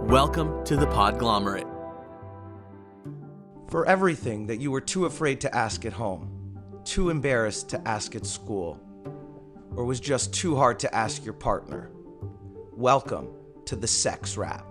Welcome to the Podglomerate. For everything that you were too afraid to ask at home, too embarrassed to ask at school, or was just too hard to ask your partner, welcome to the Sex Wrap.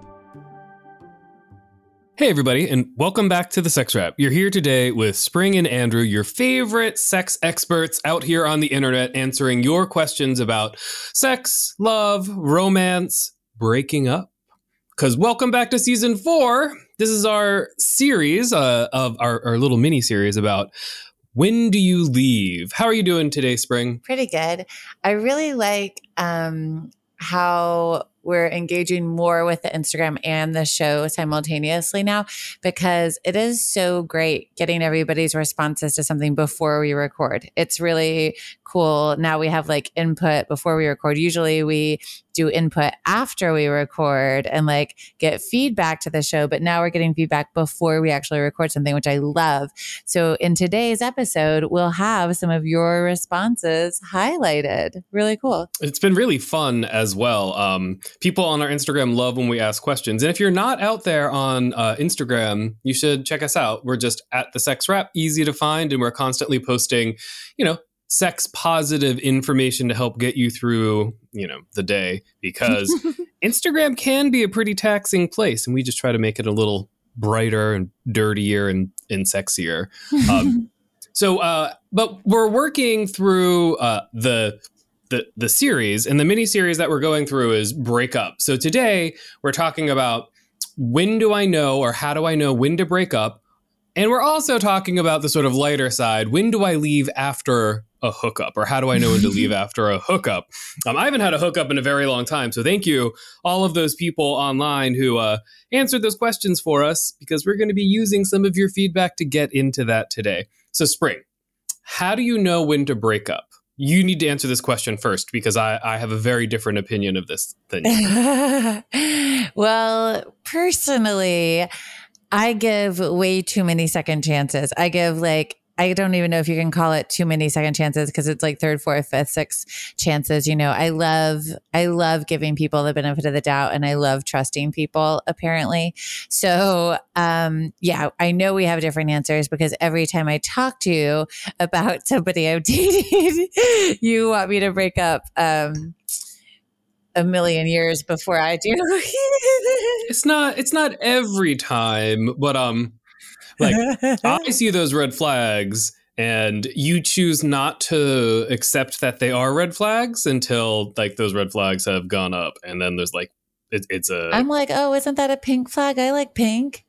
Hey everybody, and welcome back to the Sex Wrap. You're here today with Spring and Andrew, your favorite sex experts out here on the internet, answering your questions about sex, love, romance, breaking up. Because welcome back to season 4. This is our series of our little mini series about when do you leave? How are you doing today, Spring? Pretty good. I really like how we're engaging more with the Instagram and the show simultaneously now, because it is so great getting everybody's responses to something before we record. It's really cool. Now we have like input before we record. Usually we do input after we record and like get feedback to the show, but now we're getting feedback before we actually record something, which I love. So in today's episode, we'll have some of your responses highlighted. Really cool. It's been really fun as well. People on our Instagram love when we ask questions. And if you're not out there on Instagram, you should check us out. We're just at the Sex Wrap, easy to find. And we're constantly posting, sex positive information to help get you through, the day, because Instagram can be a pretty taxing place. And we just try to make it a little brighter and dirtier and sexier. But we're working through the series, and the mini series that we're going through is break up. So today we're talking about when do I know, or how do I know when to break up? And we're also talking about the sort of lighter side. When do I leave after a hookup, or how do I know when to leave after a hookup? I haven't had a hookup in a very long time. So thank you, all of those people online who answered those questions for us, because we're going to be using some of your feedback to get into that today. So Spring, how do you know when to break up? You need to answer this question first, because I have a very different opinion of this than you. Well, personally, I give way too many second chances. I don't even know if you can call it too many second chances, because it's like third, fourth, fifth, sixth chances. I love giving people the benefit of the doubt, and I love trusting people, apparently. So, I know we have different answers, because every time I talk to you about somebody I've dated, you want me to break up a million years before I do. It's not every time, but I see those red flags, and you choose not to accept that they are red flags until like those red flags have gone up, and then there's like I'm like, oh, isn't that a pink flag? I like pink.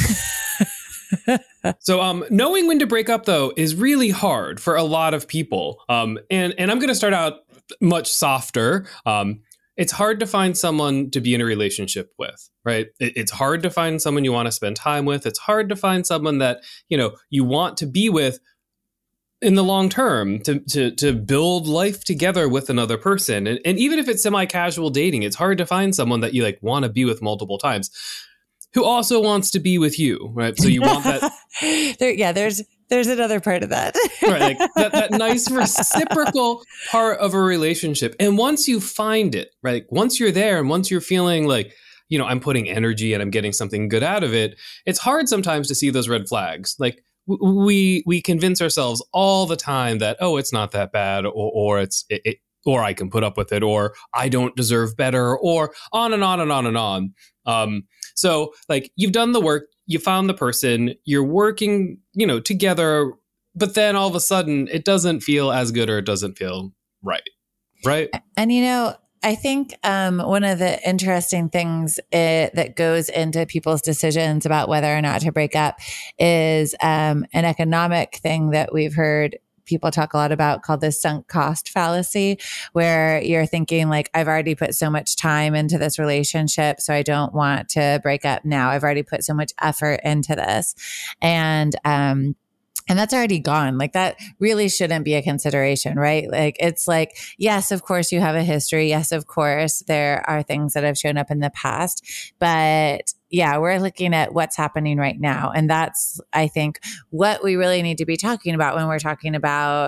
So knowing when to break up though is really hard for a lot of people. And I'm going to start out much softer. It's hard to find someone to be in a relationship with, right? It's hard to find someone you want to spend time with. It's hard to find someone that, you want to be with in the long term, to build life together with another person. And even if it's semi-casual dating, it's hard to find someone that you like want to be with multiple times, who also wants to be with you, right? So you want that. There's another part of that. Right, like that nice reciprocal part of a relationship. And once you find it, right, once you're there and once you're feeling like, I'm putting energy and I'm getting something good out of it, it's hard sometimes to see those red flags. Like we convince ourselves all the time that, oh, it's not that bad, or or I can put up with it, or I don't deserve better, or on and on and on and on. So like you've done the work, you found the person, you're working, together, but then all of a sudden it doesn't feel as good, or it doesn't feel right. Right. And, I think one of the interesting things that goes into people's decisions about whether or not to break up is an economic thing that we've heard people talk a lot about, called the sunk cost fallacy, where you're thinking like, I've already put so much time into this relationship, so I don't want to break up now. I've already put so much effort into this. And that's already gone. Like that really shouldn't be a consideration, right? Like, it's like, yes, of course you have a history. Yes, of course there are things that have shown up in the past, but yeah, we're looking at what's happening right now. And that's, I think, what we really need to be talking about when we're talking about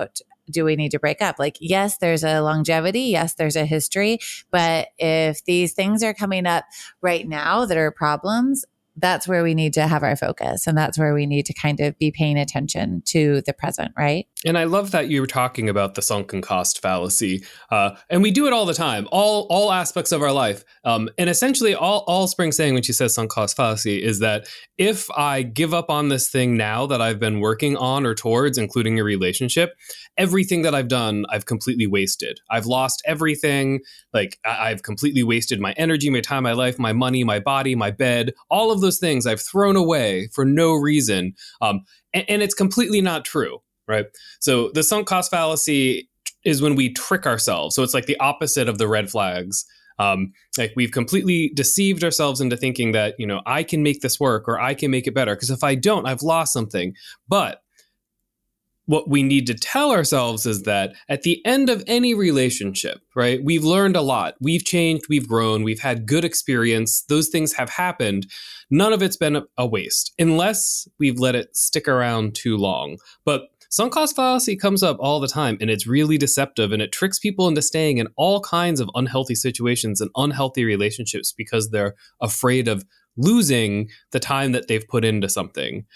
do we need to break up? Like, yes, there's a longevity. Yes, there's a history. But if these things are coming up right now that are problems, that's where we need to have our focus. And that's where we need to kind of be paying attention to the present, right? And I love that you were talking about the sunken cost fallacy. And we do it all the time, all aspects of our life. And essentially all Spring's saying when she says sunk cost fallacy is that if I give up on this thing now that I've been working on or towards, including a relationship, everything that I've done, I've completely wasted. I've lost everything. Like I've completely wasted my energy, my time, my life, my money, my body, my bed, all of those things I've thrown away for no reason. And it's completely not true. Right. So the sunk cost fallacy is when we trick ourselves. So it's like the opposite of the red flags. Like we've completely deceived ourselves into thinking that, I can make this work or I can make it better. Because if I don't, I've lost something. But what we need to tell ourselves is that at the end of any relationship, right, we've learned a lot. We've changed, we've grown, we've had good experience. Those things have happened. None of it's been a waste unless we've let it stick around too long. But sunk cost fallacy comes up all the time, and it's really deceptive, and it tricks people into staying in all kinds of unhealthy situations and unhealthy relationships because they're afraid of losing the time that they've put into something.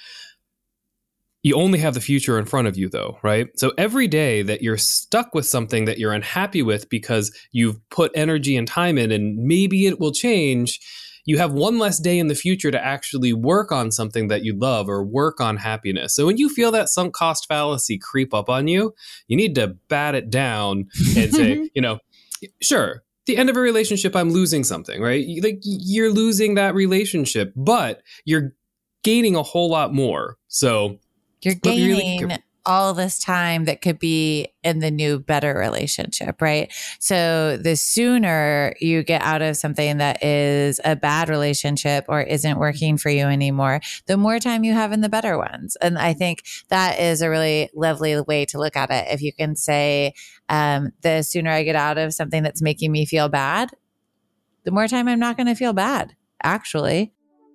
You only have the future in front of you, though, right? So every day that you're stuck with something that you're unhappy with because you've put energy and time in, and maybe it will change, you have one less day in the future to actually work on something that you love or work on happiness. So when you feel that sunk cost fallacy creep up on you, you need to bat it down and say, sure, at the end of a relationship, I'm losing something, right? Like you're losing that relationship, but you're gaining a whole lot more. So you're gaining all this time that could be in the new, better relationship, right? So the sooner you get out of something that is a bad relationship or isn't working for you anymore, the more time you have in the better ones. And I think that is a really lovely way to look at it. If you can say, the sooner I get out of something that's making me feel bad, the more time I'm not going to feel bad, actually.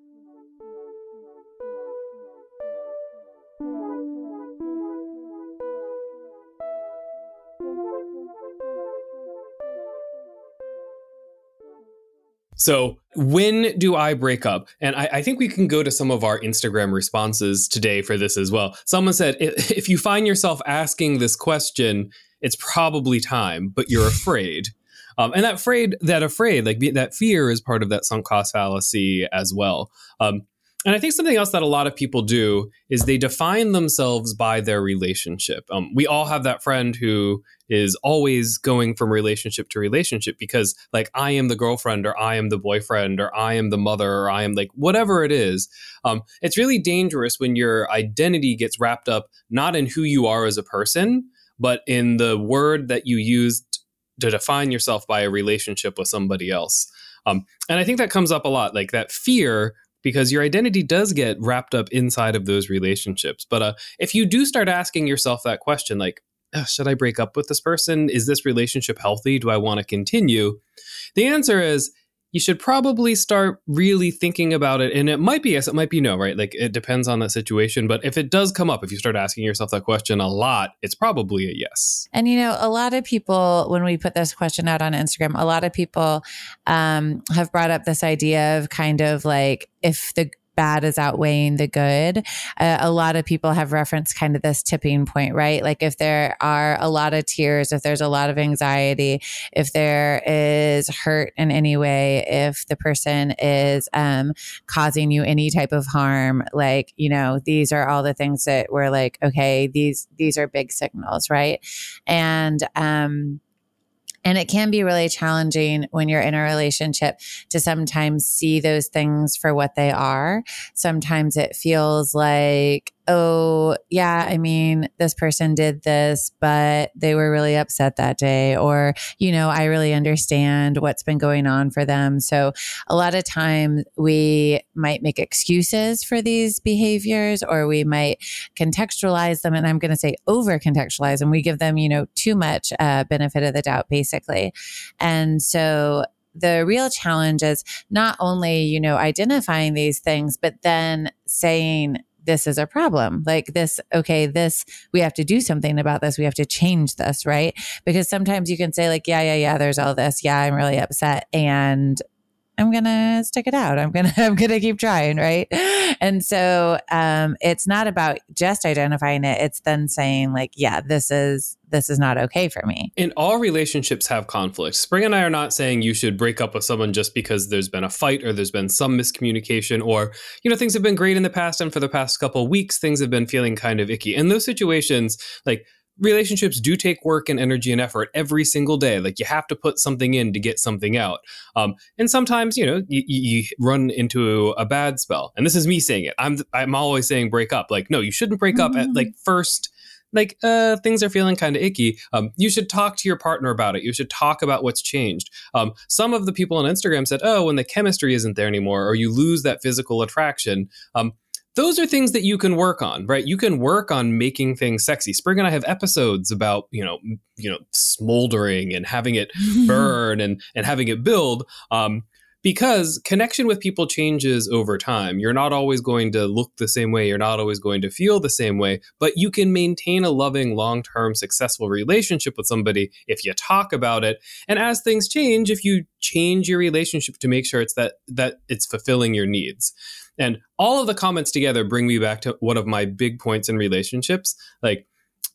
So when do I break up? And I think we can go to some of our Instagram responses today for this as well. Someone said, if you find yourself asking this question, it's probably time, but you're afraid. And that fear is part of that sunk cost fallacy as well. And I think something else that a lot of people do is they define themselves by their relationship. We all have that friend who is always going from relationship to relationship because like I am the girlfriend or I am the boyfriend or I am the mother or I am like whatever it is. It's really dangerous when your identity gets wrapped up not in who you are as a person, but in the word that you used to define yourself by a relationship with somebody else. And I think that comes up a lot, like that fear, because your identity does get wrapped up inside of those relationships. But if you do start asking yourself that question, like, should I break up with this person? Is this relationship healthy? Do I want to continue? The answer is you should probably start really thinking about it. And it might be yes, it might be no, right? Like it depends on the situation. But if it does come up, if you start asking yourself that question a lot, it's probably a yes. And, a lot of people, when we put this question out on Instagram, a lot of people have brought up this idea of kind of like if the bad is outweighing the good. A lot of people have referenced kind of this tipping point, right? Like if there are a lot of tears, if there's a lot of anxiety, if there is hurt in any way, if the person is causing you any type of harm, like, these are all the things that we're like, okay, these are big signals, right? And it can be really challenging when you're in a relationship to sometimes see those things for what they are. Sometimes it feels like, oh, yeah, I mean, this person did this, but they were really upset that day. Or, I really understand what's been going on for them. So a lot of times we might make excuses for these behaviors, or we might contextualize them. And I'm going to say over contextualize them. We give them, too much benefit of the doubt, basically. And so the real challenge is not only, identifying these things, but then saying, this is a problem. Like this, okay, this, we have to do something about this. We have to change this, right? Because sometimes you can say like, yeah, there's all this. Yeah, I'm really upset and I'm going to stick it out. I'm going to keep trying. Right. And so, it's not about just identifying it. It's then saying like, yeah, this is not okay for me. And all relationships have conflicts. Spring and I are not saying you should break up with someone just because there's been a fight or there's been some miscommunication or, things have been great in the past. And for the past couple of weeks, things have been feeling kind of icky. In those situations, like, relationships do take work and energy and effort every single day. Like you have to put something in to get something out. And sometimes, you run into a bad spell. And this is me saying it. I'm always saying break up. Like, no, you shouldn't break up at like first. Like things are feeling kind of icky. You should talk to your partner about it. You should talk about what's changed. Some of the people on Instagram said, oh, when the chemistry isn't there anymore, or you lose that physical attraction. Those are things that you can work on, right? You can work on making things sexy. Spring and I have episodes about, smoldering and having it burn and having it build. Because connection with people changes over time. You're not always going to look the same way. You're not always going to feel the same way, but you can maintain a loving, long-term, successful relationship with somebody if you talk about it. And as things change, if you change your relationship to make sure it's that it's fulfilling your needs. And all of the comments together bring me back to one of my big points in relationships. Like,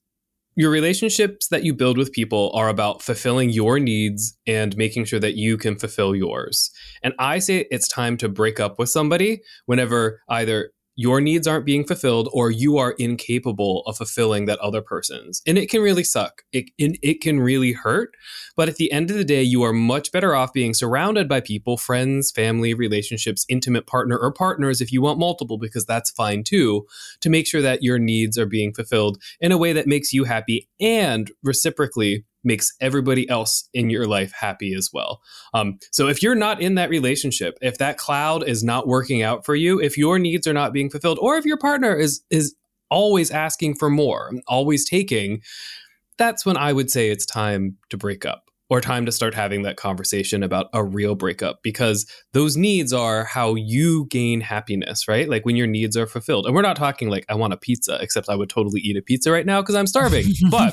your relationships that you build with people are about fulfilling your needs and making sure that you can fulfill yours. And I say it's time to break up with somebody whenever either your needs aren't being fulfilled or you are incapable of fulfilling that other person's. And it can really suck. It can really hurt. But at the end of the day, you are much better off being surrounded by people, friends, family, relationships, intimate partner, or partners if you want multiple, because that's fine too, to make sure that your needs are being fulfilled in a way that makes you happy and reciprocally makes everybody else in your life happy as well. So if you're not in that relationship, if that cloud is not working out for you, if your needs are not being fulfilled, or if your partner is always asking for more, always taking, that's when I would say it's time to break up, or time to start having that conversation about a real breakup, because those needs are how you gain happiness, right? Like when your needs are fulfilled. And we're not talking like, I want a pizza, except I would totally eat a pizza right now because I'm starving. But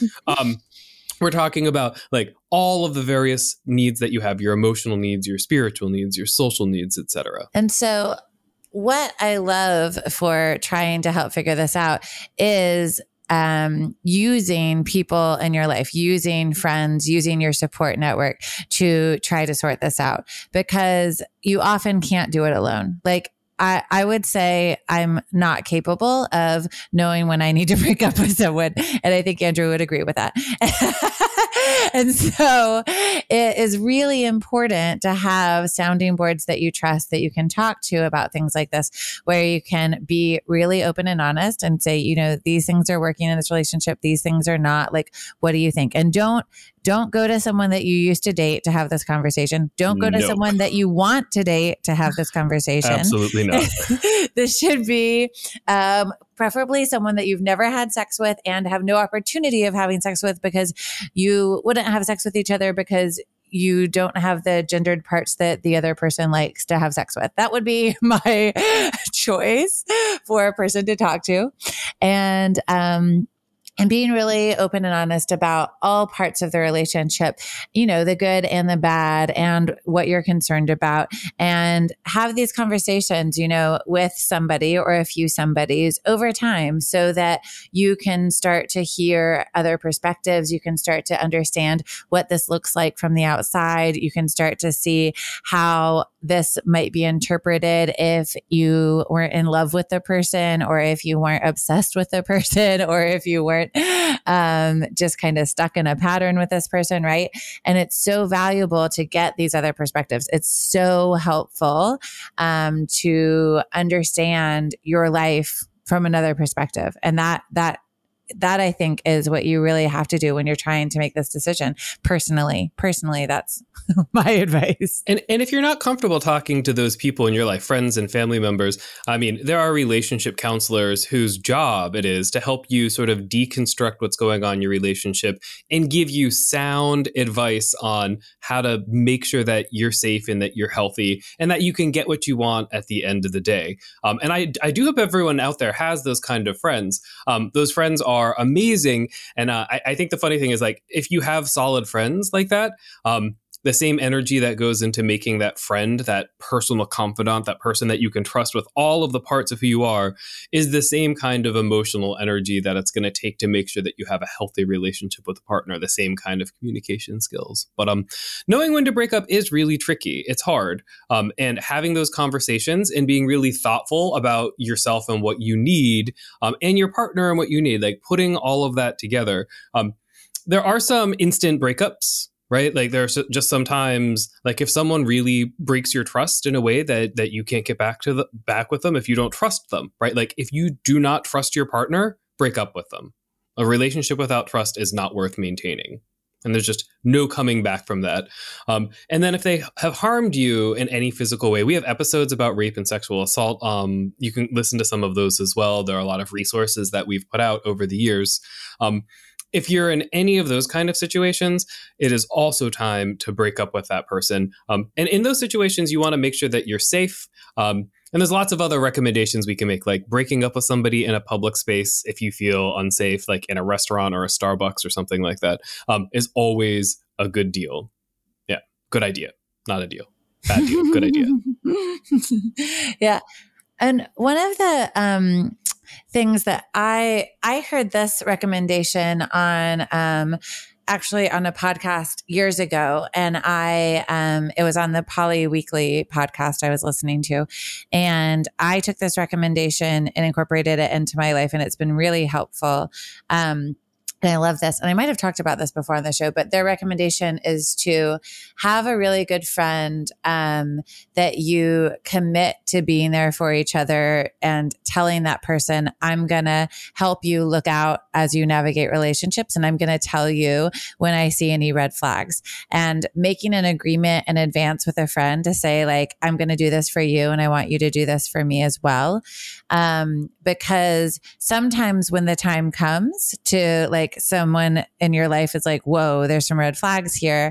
we're talking about like all of the various needs that you have, your emotional needs, your spiritual needs, your social needs, etc. And so what I love for trying to help figure this out is using people in your life, using friends, using your support network to try to sort this out, because you often can't do it alone. Like, I would say I'm not capable of knowing when I need to break up with someone. And I think Andrew would agree with that. And so it is really important to have sounding boards that you trust, that you can talk to about things like this, where you can be really open and honest and say, these things are working in this relationship. These things are not. Like, what do you think? And don't go to someone that you used to date to have this conversation. Don't go to someone that you want to date to have this conversation. Absolutely not. This should be preferably someone that you've never had sex with and have no opportunity of having sex with, because you wouldn't have sex with each other because you don't have the gendered parts that the other person likes to have sex with. That would be my choice for a person to talk to. And being really open and honest about all parts of the relationship, the good and the bad and what you're concerned about, and have these conversations, with somebody or a few somebodies over time, so that you can start to hear other perspectives. You can start to understand what this looks like from the outside. You can start to see how this might be interpreted if you weren't in love with the person, or if you weren't obsessed with the person, or if you weren't just kind of stuck in a pattern with this person, right? And it's so valuable to get these other perspectives. It's so helpful to understand your life from another perspective. And that that I think is what you really have to do when you're trying to make this decision. Personally, that's my advice. And if you're not comfortable talking to those people in your life, friends and family members, I mean, there are relationship counselors whose job it is to help you sort of deconstruct what's going on in your relationship and give you sound advice on how to make sure that you're safe and that you're healthy and that you can get what you want at the end of the day. And I do hope everyone out there has those kind of friends. Those friends are amazing. And I think the funny thing is, like, if you have solid friends like that, the same energy that goes into making that friend, that personal confidant, that person that you can trust with all of the parts of who you are, is the same kind of emotional energy that it's going to take to make sure that you have a healthy relationship with a partner, the same kind of communication skills. But knowing when to break up is really tricky. It's hard. And having those conversations and being really thoughtful about yourself and what you need, and your partner and what you need, like putting all of that together. There are some instant breakups, right? Like there's just sometimes, like if someone really breaks your trust in a way that you can't get back with them if you don't trust them, right? Like if you do not trust your partner, break up with them. A relationship without trust is not worth maintaining. And there's just no coming back from that. And then if they have harmed you in any physical way, we have episodes about rape and sexual assault. You can listen to some of those as well. There are a lot of resources that we've put out over the years. If you're in any of those kind of situations, it is also time to break up with that person. And in those situations, you want to make sure that you're safe. And there's lots of other recommendations we can make, like breaking up with somebody in a public space if you feel unsafe, like in a restaurant or a Starbucks or something like that, is always a good deal. Yeah, good idea. Not a deal. Bad deal. Good idea. Yeah. And one of the things that I heard this recommendation on actually on a podcast years ago, and it was on the Poly Weekly podcast I was listening to, and I took this recommendation and incorporated it into my life, and it's been really helpful. And I love this. And I might have talked about this before on the show, but their recommendation is to have a really good friend that you commit to being there for each other and telling that person, I'm going to help you look out as you navigate relationships. And I'm going to tell you when I see any red flags, and making an agreement in advance with a friend to say, like, I'm going to do this for you and I want you to do this for me as well. Because sometimes when the time comes to, like, someone in your life is like, whoa, there's some red flags here.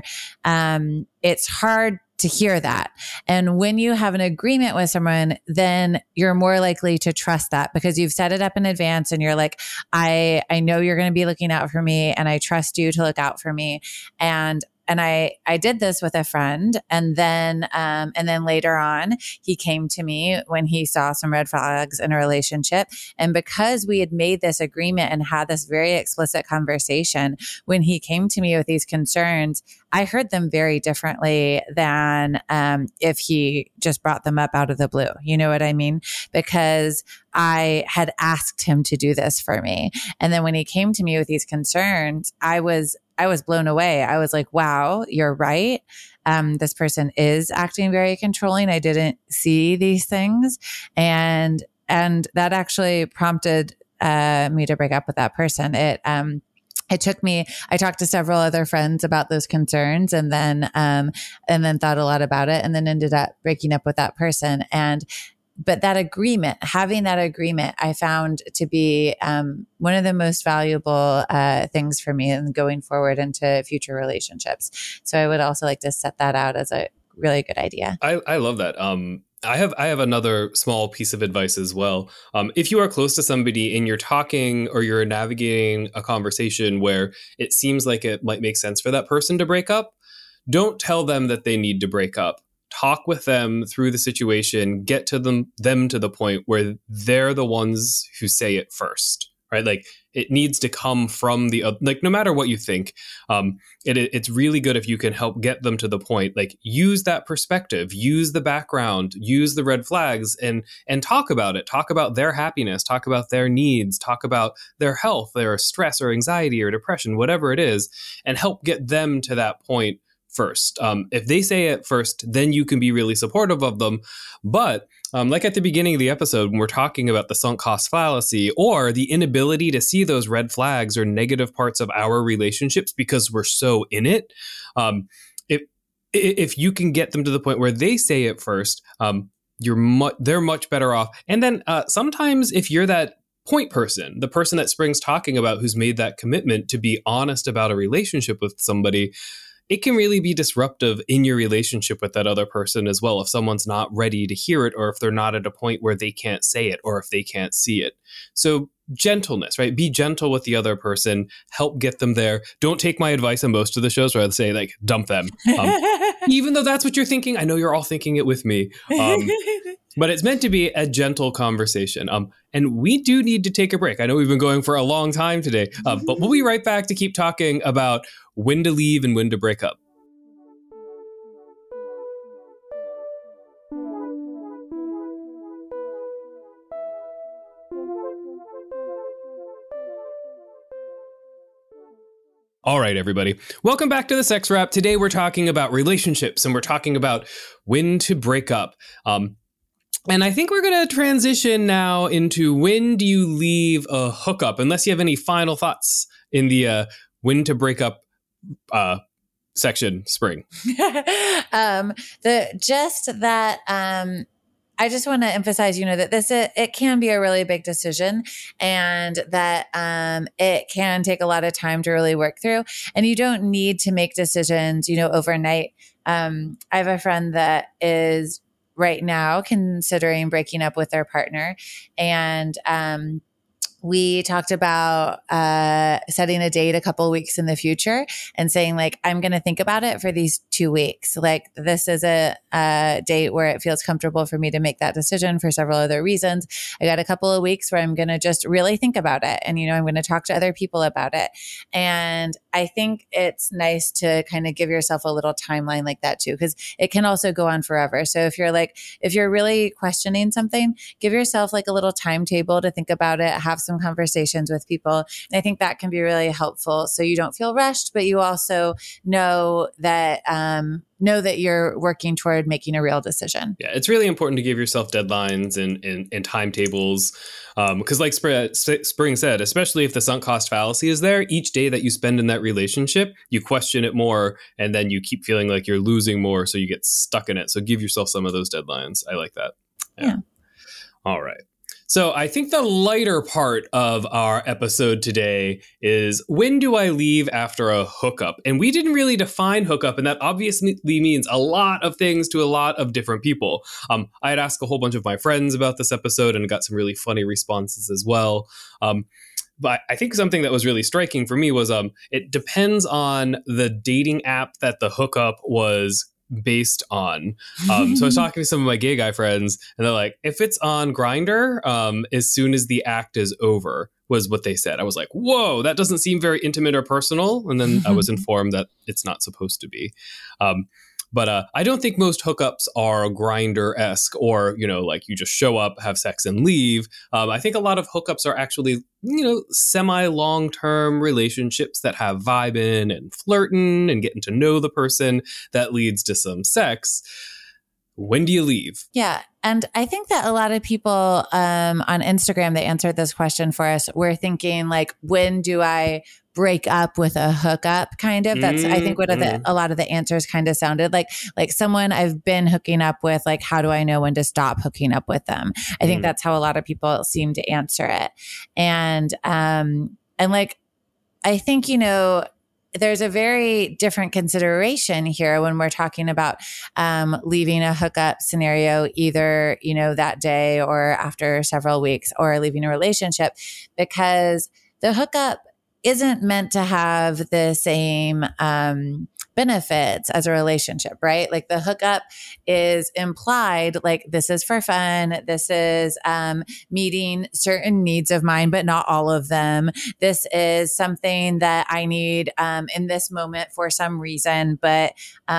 It's hard to hear that. And when you have an agreement with someone, then you're more likely to trust that because you've set it up in advance and you're like, I know you're going to be looking out for me and I trust you to look out for me. And I did this with a friend, and then later on, he came to me when he saw some red flags in a relationship. And because we had made this agreement and had this very explicit conversation, when he came to me with these concerns, I heard them very differently than if he just brought them up out of the blue. You know what I mean? Because I had asked him to do this for me. And then when he came to me with these concerns, I was blown away. I was like, wow, you're right. This person is acting very controlling. I didn't see these things. And that actually prompted me to break up with that person. It took me, I talked to several other friends about those concerns and then thought a lot about it and then ended up breaking up with that person. But that agreement, having that agreement, I found to be one of the most valuable things for me in going forward into future relationships. So I would also like to set that out as a really good idea. I love that. I have another small piece of advice as well. If you are close to somebody and you're talking or you're navigating a conversation where it seems like it might make sense for that person to break up, don't tell them that they need to break up. Talk with them through the situation, get to them to the point where they're the ones who say it first, right? Like it needs to come from like no matter what you think, it's really good if you can help get them to the point, like use that perspective, use the background, use the red flags and talk about it, talk about their happiness, talk about their needs, talk about their health, their stress or anxiety or depression, whatever it is, and help get them to that point first. If they say it first, then you can be really supportive of them. But like at the beginning of the episode, when we're talking about the sunk cost fallacy or the inability to see those red flags or negative parts of our relationships because we're so in it, if you can get them to the point where they say it first, they're much better off. And then sometimes if you're that point person, the person that Spring's talking about who's made that commitment to be honest about a relationship with somebody, it can really be disruptive in your relationship with that other person as well if someone's not ready to hear it or if they're not at a point where they can't say it or if they can't see it. So gentleness, right? Be gentle with the other person, help get them there. Don't take my advice on most of the shows where I say like dump them. Even though that's what you're thinking, I know you're all thinking it with me. But it's meant to be a gentle conversation. And we do need to take a break. I know we've been going for a long time today, but we'll be right back to keep talking about when to leave and when to break up. All right, everybody. Welcome back to the Sex Wrap. Today we're talking about relationships and we're talking about when to break up. And I think we're going to transition now into when do you leave a hookup, unless you have any final thoughts in the when to break up section, Spring. I just want to emphasize, that it can be a really big decision and that it can take a lot of time to really work through. And you don't need to make decisions, overnight. I have a friend that is right now considering breaking up with their partner. And we talked about setting a date a couple of weeks in the future and saying like, I'm going to think about it for these 2 weeks. Like this is a date where it feels comfortable for me to make that decision for several other reasons. I got a couple of weeks where I'm going to just really think about it. And, I'm going to talk to other people about it. And I think it's nice to kind of give yourself a little timeline like that too, because it can also go on forever. So if you're really questioning something, give yourself like a little timetable to think about it, have some conversations with people. And I think that can be really helpful. So you don't feel rushed, but you also know that you're working toward making a real decision. Yeah, it's really important to give yourself deadlines and timetables. Because like Spring said, especially if the sunk cost fallacy is there, each day that you spend in that relationship, you question it more and then you keep feeling like you're losing more. So you get stuck in it. So give yourself some of those deadlines. I like that. Yeah. All right. So I think the lighter part of our episode today is when do I leave after a hookup? And we didn't really define hookup, and that obviously means a lot of things to a lot of different people. I had asked a whole bunch of my friends about this episode and got some really funny responses as well. But I think something that was really striking for me was it depends on the dating app that the hookup was based on. So I was talking to some of my gay guy friends and they're like, if it's on Grindr, as soon as the act is over was what they said. I was like, whoa, that doesn't seem very intimate or personal. And then I was informed that it's not supposed to be. But I don't think most hookups are Grindr-esque or, like you just show up, have sex and leave. I think a lot of hookups are actually, semi-long-term relationships that have vibing and flirting and getting to know the person that leads to some sex. When do you leave? Yeah. And I think that a lot of people on Instagram that answered this question for us were thinking like, when do I break up with a hookup? Kind of. That's I think what a lot of the answers kind of sounded like someone I've been hooking up with. Like, how do I know when to stop hooking up with them? I think that's how a lot of people seem to answer it. And like, I think there's a very different consideration here when we're talking about leaving a hookup scenario, either, that day or after several weeks, or leaving a relationship, because the hookup isn't meant to have the same benefits as a relationship, right? Like the hookup is implied, like this is for fun. This is meeting certain needs of mine, but not all of them. This is something that I need in this moment for some reason, but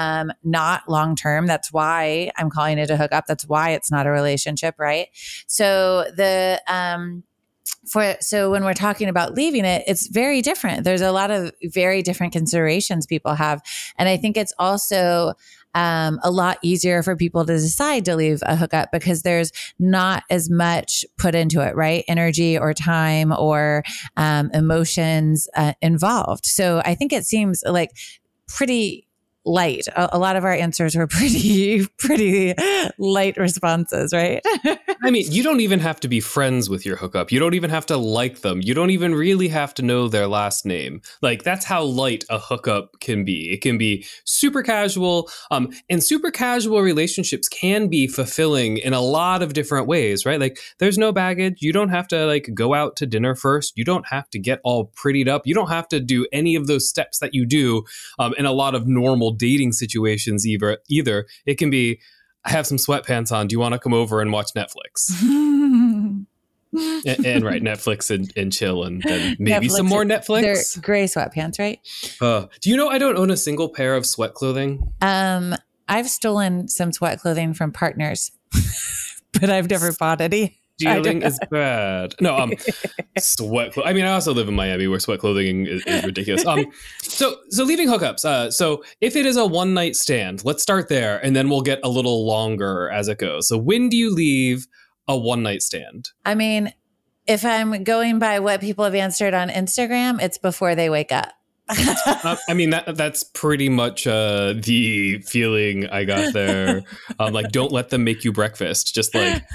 not long-term. That's why I'm calling it a hookup. That's why it's not a relationship, right? So so when we're talking about leaving it, it's very different. There's a lot of very different considerations people have. And I think it's also a lot easier for people to decide to leave a hookup because there's not as much put into it, right? Energy or time or emotions involved. So I think it seems like pretty light. A lot of our answers were pretty light responses, right? I mean, you don't even have to be friends with your hookup. You don't even have to like them. You don't even really have to know their last name. Like, that's how light a hookup can be. It can be super casual. And super casual relationships can be fulfilling in a lot of different ways, right? Like, there's no baggage. You don't have to like go out to dinner first. You don't have to get all prettied up. You don't have to do any of those steps that you do in a lot of normal dating situations either. It can be, I have some sweatpants on. Do you want to come over and watch Netflix? and right, Netflix and chill and then maybe Netflix, some more Netflix. They're gray sweatpants, right? Do you know I don't own a single pair of sweat clothing? I've stolen some sweat clothing from partners, but I've never bought any. Stealing is bad. No, sweat. I mean, I also live in Miami where sweat clothing is ridiculous. So leaving hookups. So if it is a one night stand, let's start there, and then we'll get a little longer as it goes. So when do you leave a one night stand? I mean, if I'm going by what people have answered on Instagram, it's before they wake up. I mean, that's pretty much the feeling I got there. Like, don't let them make you breakfast. Just like.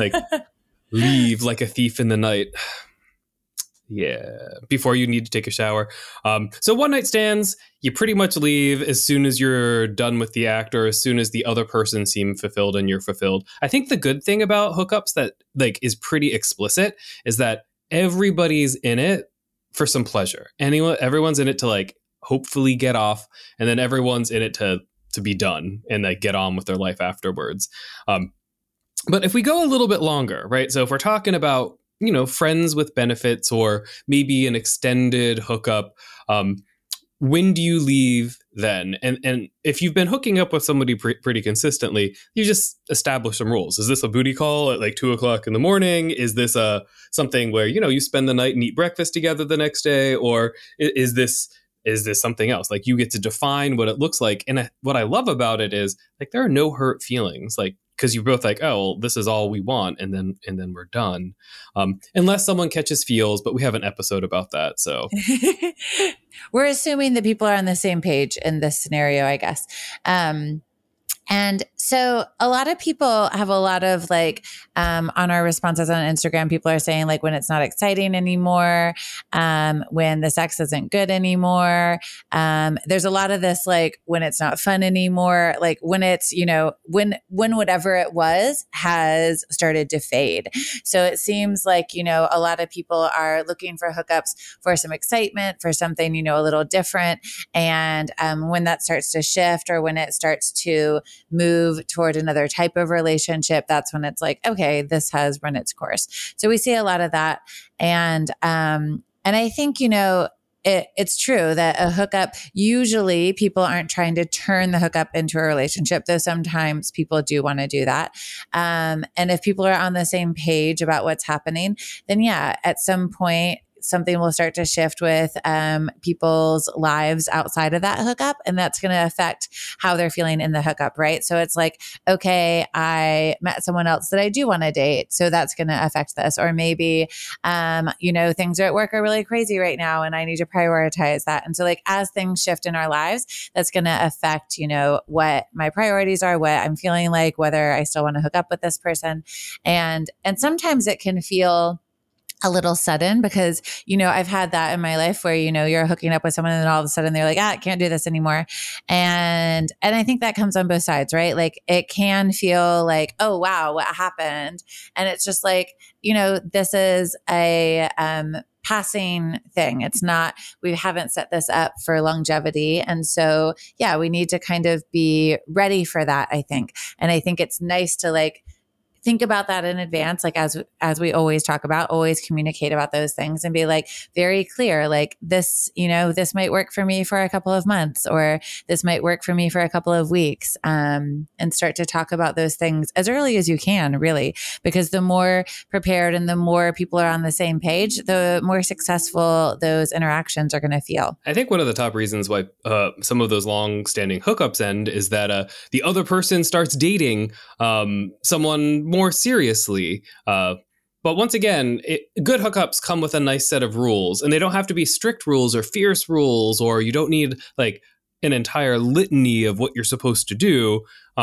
Leave like a thief in the night. Yeah. Before you need to take a shower. So one night stands, you pretty much leave as soon as you're done with the act or as soon as the other person seems fulfilled and you're fulfilled. I think the good thing about hookups that like is pretty explicit is that everybody's in it for some pleasure. Everyone's in it to like hopefully get off, and then everyone's in it to be done and like get on with their life afterwards. But if we go a little bit longer, right? So if we're talking about, friends with benefits or maybe an extended hookup, when do you leave then? And if you've been hooking up with somebody pretty consistently, you just establish some rules. Is this a booty call at like 2:00 in the morning? Is this something where, you spend the night and eat breakfast together the next day? Or is this something else? Like, you get to define what it looks like. And what I love about it is like, there are no hurt feelings. Like, because you're both like, oh, well, this is all we want, and then we're done, unless someone catches feels. But we have an episode about that, so we're assuming that people are on the same page in this scenario, I guess. And so a lot of people have a lot of like, on our responses on Instagram, people are saying like when it's not exciting anymore, when the sex isn't good anymore. There's a lot of this, like when it's not fun anymore, like when it's, when whatever it was has started to fade. So it seems like, a lot of people are looking for hookups for some excitement, for something, a little different. And when that starts to shift or when it starts to move toward another type of relationship, that's when it's like, okay, this has run its course. So we see a lot of that. And I think, it's true that a hookup, usually people aren't trying to turn the hookup into a relationship, though sometimes people do want to do that. And if people are on the same page about what's happening, then yeah, at some point, something will start to shift with people's lives outside of that hookup. And that's going to affect how they're feeling in the hookup, right? So it's like, okay, I met someone else that I do want to date. So that's going to affect this. Or maybe, things at work are really crazy right now and I need to prioritize that. And so like as things shift in our lives, that's going to affect, what my priorities are, what I'm feeling like, whether I still want to hook up with this person. And sometimes it can feel a little sudden because, I've had that in my life where, you're hooking up with someone and then all of a sudden they're like, I can't do this anymore. And I think that comes on both sides, right? Like it can feel like, oh, wow, what happened? And it's just like, this is a, passing thing. It's not, we haven't set this up for longevity. And so, yeah, we need to kind of be ready for that, I think. And I think it's nice to like think about that in advance. Like as we always talk about, always communicate about those things and be like very clear, like this, this might work for me for a couple of months, or this might work for me for a couple of weeks. And start to talk about those things as early as you can, really, because the more prepared and the more people are on the same page, the more successful those interactions are going to feel. I think one of the top reasons why some of those long-standing hookups end is that the other person starts dating someone more seriously. But once again, good hookups come with a nice set of rules, and they don't have to be strict rules or fierce rules, or you don't need like an entire litany of what you're supposed to do.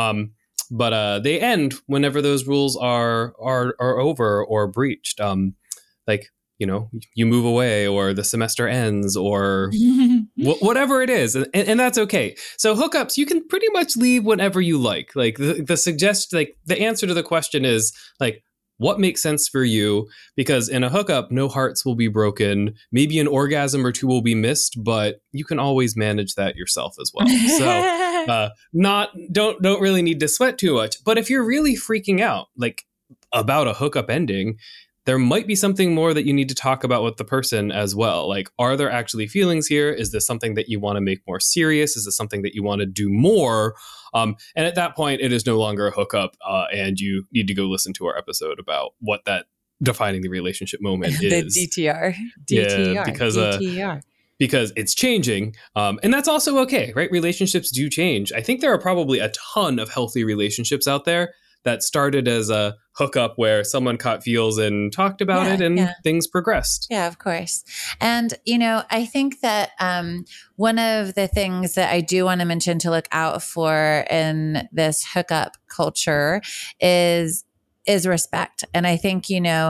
But they end whenever those rules are over or breached. Like, you move away, or the semester ends, or whatever it is. And that's okay. So hookups, you can pretty much leave whenever you like. Like the answer to the question is like, what makes sense for you? Because in a hookup, no hearts will be broken. Maybe an orgasm or two will be missed, but you can always manage that yourself as well. So don't really need to sweat too much. But if you're really freaking out, like about a hookup ending, there might be something more that you need to talk about with the person as well. Like, are there actually feelings here? Is this something that you want to make more serious? Is this something that you want to do more? And at that point, it is no longer a hookup, and you need to go listen to our episode about what that defining the relationship moment is. The DTR. Yeah, because it's changing. And that's also okay, right? Relationships do change. I think there are probably a ton of healthy relationships out there that started as a hookup where someone caught feels and talked about it, and things progressed. Yeah, of course. And, I think that one of the things that I do want to mention to look out for in this hookup culture is respect. And I think,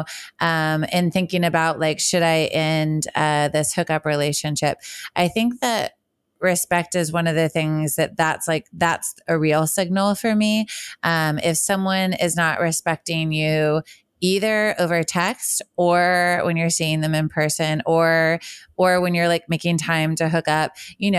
in thinking about like, should I end this hookup relationship? I think that respect is one of the things that's a real signal for me. If someone is not respecting you either over text or when you're seeing them in person, or when you're like making time to hook up,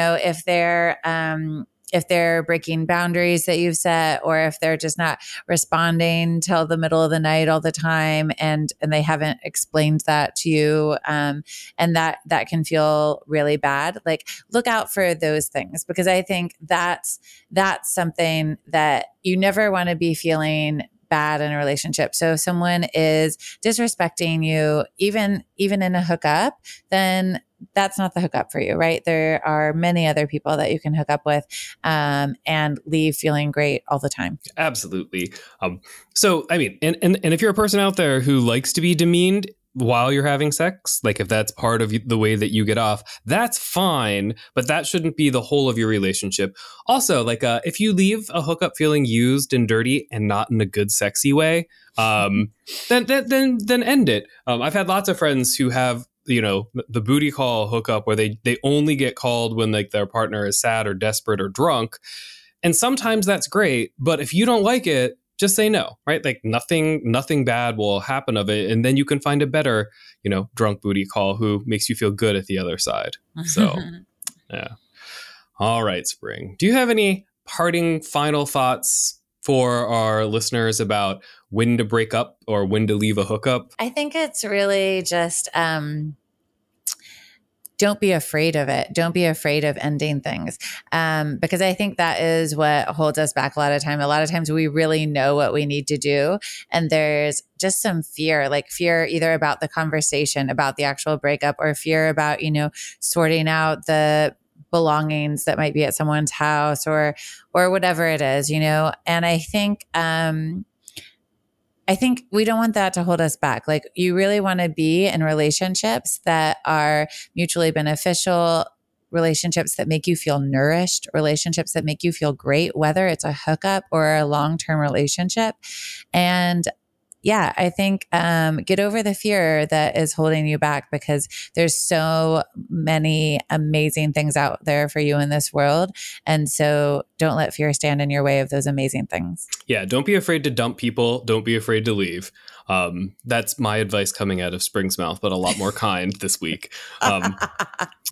if they're breaking boundaries that you've set, or if they're just not responding till the middle of the night all the time, and they haven't explained that to you, and that can feel really bad. Like, look out for those things, because I think that's something that you never want to be feeling bad in a relationship. So if someone is disrespecting you, even in a hookup, then that's not the hookup for you, right? There are many other people that you can hook up with and leave feeling great all the time. Absolutely. So, I mean, and if you're a person out there who likes to be demeaned while you're having sex, like if that's part of the way that you get off, that's fine, but that shouldn't be the whole of your relationship. Also, like if you leave a hookup feeling used and dirty and not in a good, sexy way, then end it. I've had lots of friends who have the booty call hookup where they only get called when like their partner is sad or desperate or drunk. And sometimes that's great, but if you don't like it, just say no, right? Like nothing bad will happen of it. And then you can find a better, drunk booty call who makes you feel good at the other side. So, yeah. All right, Spring. Do you have any parting final thoughts for our listeners about when to break up or when to leave a hookup? I think it's really just don't be afraid of it. Don't be afraid of ending things. Because I think that is what holds us back a lot of time. A lot of times we really know what we need to do. And there's just some fear either about the conversation, about the actual breakup, or fear about, sorting out the belongings that might be at someone's house or whatever it is, And I think we don't want that to hold us back. Like, you really want to be in relationships that are mutually beneficial, relationships that make you feel nourished, relationships that make you feel great, whether it's a hookup or a long-term relationship. And yeah, I think get over the fear that is holding you back, because there's so many amazing things out there for you in this world. And so don't let fear stand in your way of those amazing things. Yeah, don't be afraid to dump people. Don't be afraid to leave. That's my advice coming out of Spring's mouth, but a lot more kind this week.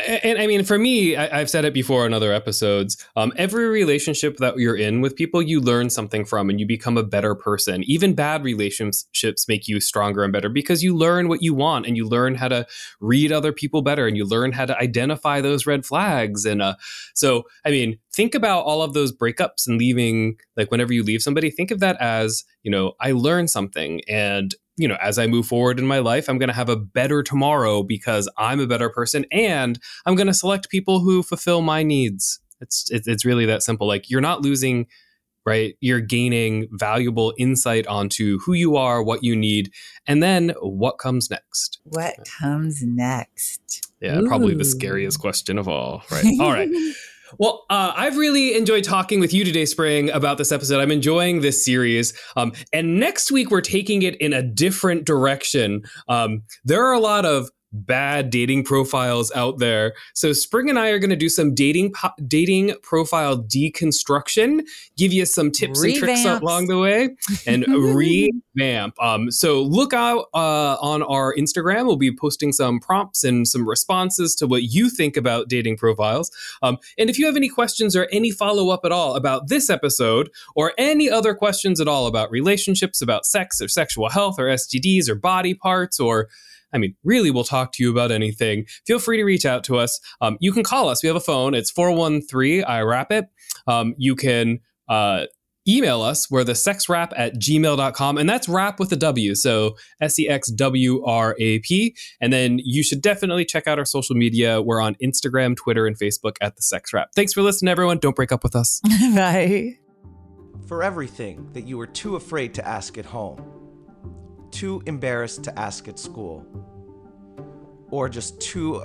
And I mean, for me, I've said it before in other episodes. Every relationship that you're in with people, you learn something from and you become a better person. Even bad relationships make you stronger and better because you learn what you want and you learn how to read other people better and you learn how to identify those red flags. And so, I mean, think about all of those breakups and leaving, like whenever you leave somebody, think of that as, I learned something. And as I move forward in my life, I'm going to have a better tomorrow because I'm a better person and I'm going to select people who fulfill my needs. It's really that simple. Like you're not losing, right? You're gaining valuable insight onto who you are, what you need, and then what comes next. What comes next? Yeah, probably the scariest question of all. Right. All right. Well, I've really enjoyed talking with you today, Spring, about this episode. I'm enjoying this series. And next week, we're taking it in a different direction. There are a lot of bad dating profiles out there. So Spring and I are going to do some dating profile deconstruction, give you some tips and tricks along the way, and revamp. So look out on our Instagram. We'll be posting some prompts and some responses to what you think about dating profiles. And if you have any questions or any follow-up at all about this episode or any other questions at all about relationships, about sex or sexual health or STDs or body parts or really, we'll talk to you about anything. Feel free to reach out to us. You can call us. We have a phone. It's 413-I-WRAP-IT. You can email us. We're thesexwrap@gmail.com. And that's wrap with a W. So SEXWRAP. And then you should definitely check out our social media. We're on Instagram, Twitter, and Facebook at The Sex Wrap. Thanks for listening, everyone. Don't break up with us. Bye. For everything that you were too afraid to ask at home, too embarrassed to ask at school, or just too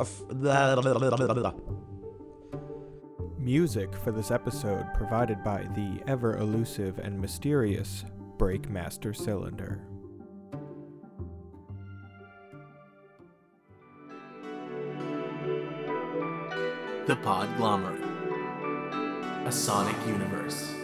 Music for this episode provided by the ever elusive and mysterious Breakmaster Cylinder. The Podglomerate. A sonic universe.